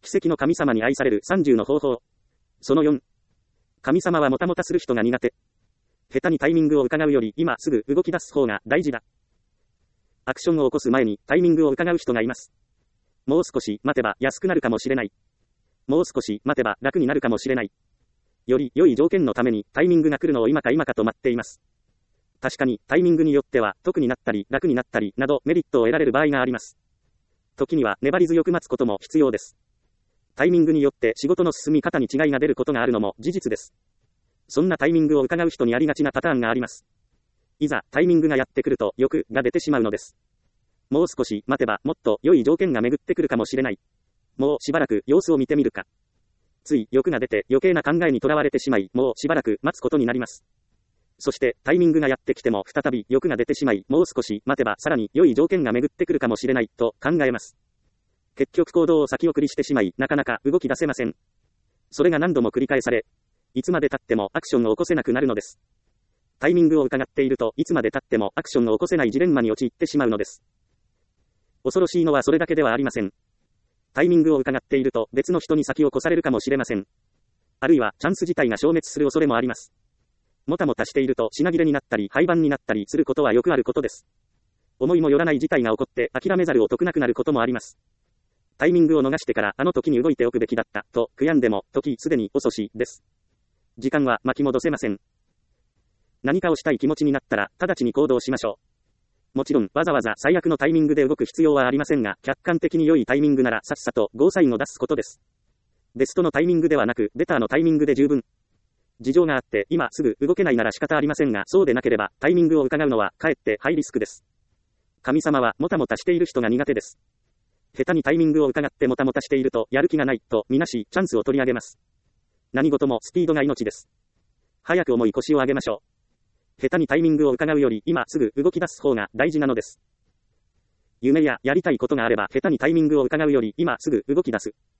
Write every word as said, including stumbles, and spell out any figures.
奇跡の神様に愛されるさんじゅうの方法。そのよん。神様はもたもたする人が苦手。下手にタイミングを伺うより今すぐ動き出す方が大事だ。アクションを起こす前にタイミングを伺う人がいます。もう少し待てば安くなるかもしれない。もう少し待てば楽になるかもしれない。より良い条件のためにタイミングが来るのを今か今かと待っています。確かにタイミングによっては得になったり楽になったりなどメリットを得られる場合があります。時には粘り強く待つことも必要です。タイミングによって仕事の進み方に違いが出ることがあるのも事実です。そんなタイミングを伺う人にありがちなパターンがあります。いざタイミングがやってくると欲が出てしまうのです。もう少し待てばもっと良い条件が巡ってくるかもしれない。もうしばらく様子を見てみるか。つい欲が出て余計な考えにとらわれてしまい、もうしばらく待つことになります。そしてタイミングがやってきても再び欲が出てしまい、もう少し待てばさらに良い条件が巡ってくるかもしれないと考えます。結局行動を先送りしてしまい、なかなか動き出せません。それが何度も繰り返され、いつまで経ってもアクションを起こせなくなるのです。タイミングを伺っているといつまで経ってもアクションを起こせないジレンマに陥ってしまうのです。恐ろしいのはそれだけではありません。タイミングを伺っていると別の人に先を越されるかもしれません。あるいはチャンス自体が消滅する恐れもあります。もたもたしていると品切れになったり廃盤になったりすることはよくあることです。思いもよらない事態が起こって諦めざるを得なくなることもあります。タイミングを逃してからあの時に動いておくべきだったと悔やんでも時すでに遅しです。時間は巻き戻せません。何かをしたい気持ちになったら直ちに行動しましょう。もちろんわざわざ最悪のタイミングで動く必要はありませんが、客観的に良いタイミングならさっさとゴーサインを出すことです。ベストのタイミングではなくベターのタイミングで十分。事情があって今すぐ動けないなら仕方ありませんが、そうでなければタイミングを伺うのはかえってハイリスクです。神様はもたもたしている人が苦手です。下手にタイミングを伺ってもたもたしているとやる気がないとみなしチャンスを取り上げます。何事もスピードが命です。早く重い腰を上げましょう。下手にタイミングを伺うより今すぐ動き出す方が大事なのです。夢ややりたいことがあれば下手にタイミングを伺うより今すぐ動き出す。